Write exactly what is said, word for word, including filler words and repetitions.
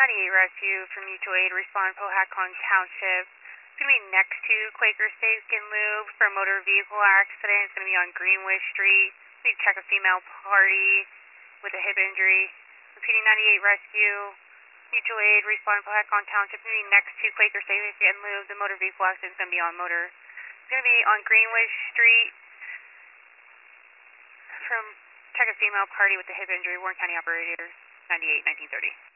ninety-eight Rescue from Mutual Aid, respond Powhatan Township. It's going to be next to Quaker Steak and Lube for a motor vehicle accident. It's going to be on Greenwich Street. We check a female party with a hip injury. Repeating ninety-eight Rescue, Mutual Aid, respond Powhatan Township. It's going to be next to Quaker Steak and Lube. The motor vehicle accident is going to be on motor. It's going to be on Greenwich Street from check a female party with a hip injury. Warren County Operator ninety-eight nineteen thirty.